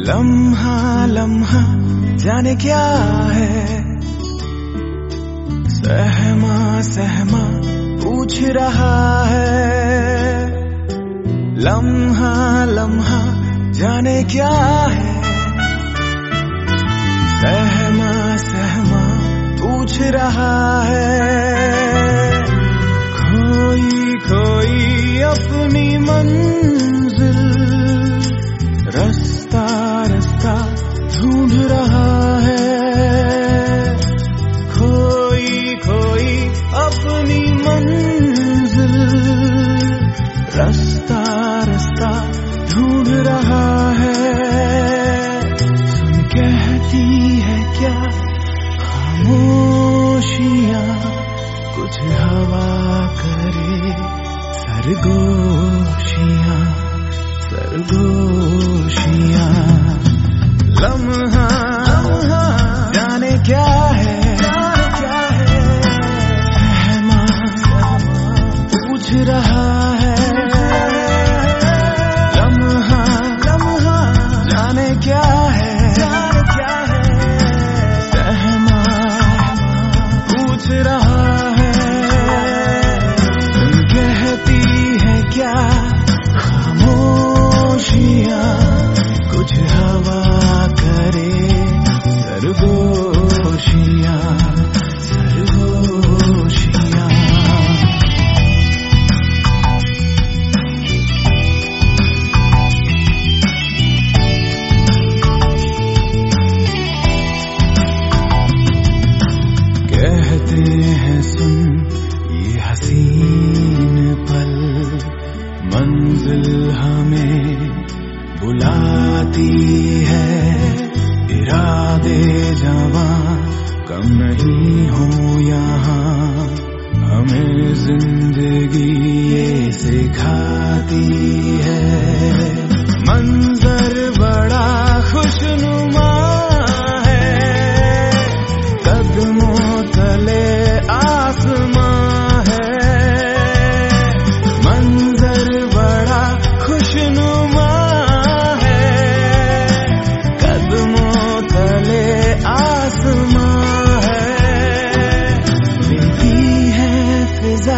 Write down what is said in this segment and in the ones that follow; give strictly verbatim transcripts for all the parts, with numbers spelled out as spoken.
लम्हा लम्हा जाने क्या है, सहमा सहमा पूछ रहा है। लम्हा लम्हा जाने क्या है, सहमा सहमा पूछ रहा है। खोई खोई अपनी मंजिल, रास्ता रास्ता ढूंढ रहा है। खोई खोई अपनी मंजिल, रास्ता रास्ता ढूंढ रहा है। सुन कहती है क्या खामोशियां, कुछ हवा करे सरगोशियां सरगोशियां। लम्हा लम्हा जाने क्या है, क्या है, सहमा पूछ रहा है। लम्हा लम्हा जाने क्या है, क्या है, सहमा पूछ रहा है। कहती है क्या खामोशियां, कुछ हवा करे सरगोशियां सरगोशियां। कहते हैं सुन ये हसीन पल, मंजिल हमें बुलाती है। इरादे जवां कम नहीं हो यहाँ, हमें जिंदगी ये सिखाती है। मंजर बड़ा खुशनुमा है, कदमों तले आसमां है। मंजर बड़ा खुशनुमा है, कदमों तले आसमां है। मिलती है फिजा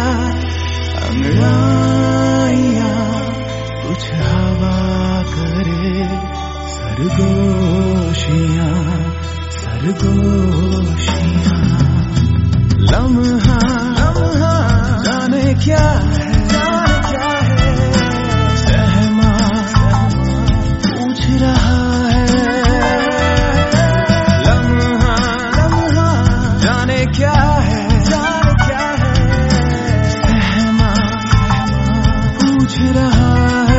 अंगड़ाइयां, कुछ हवा करे सरगोशियां सरगोशियां। लम्हा लम्हा जाने क्या है, क्या है, सहमा पूछ रहा है। लम्हा लम्हा जाने क्या है, क्या है, सहमा पूछ रहा है।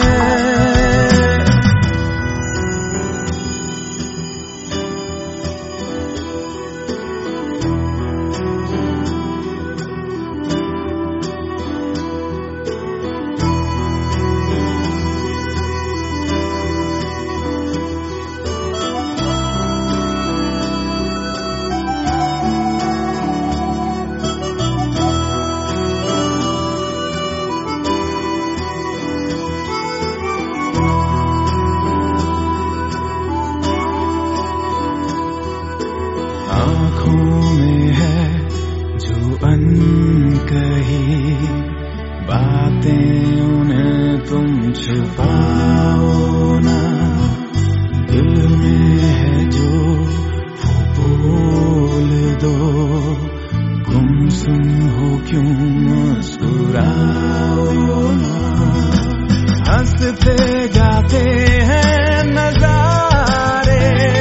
आँखों में है जो अनकही बातें, उन्हें तुम छुपाओ ना। दिल में है जो वो बोल दो, गुमसुम हो क्यों मुस्कुराओ ना। हंसते गाते हैं नजारे,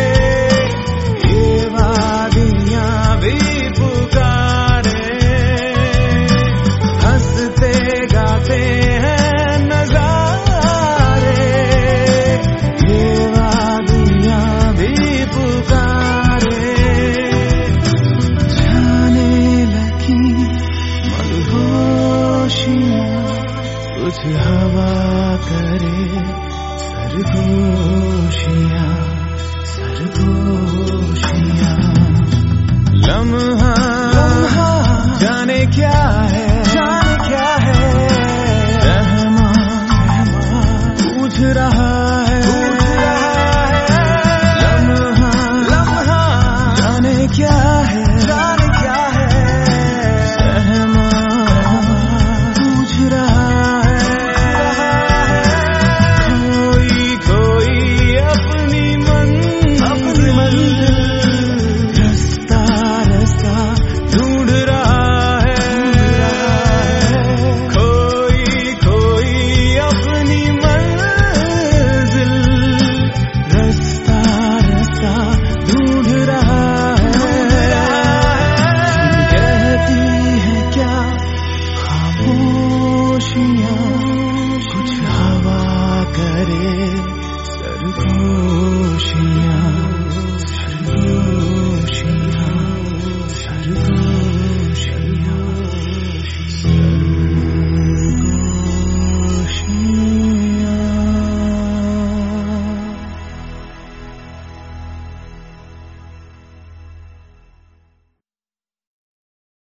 भी पुकारे। हंसते गाते हैं नजारे, ये वादियां भी पुकारे। जाने लगी मदहोशियां, कुछ हवा करे सरगोशियां सरगोशियां। लम्हा लम्हा जाने क्या है, जाने क्या है, सहमा पूछ रहा है। खुशियाँ कुछ हवा करे सर को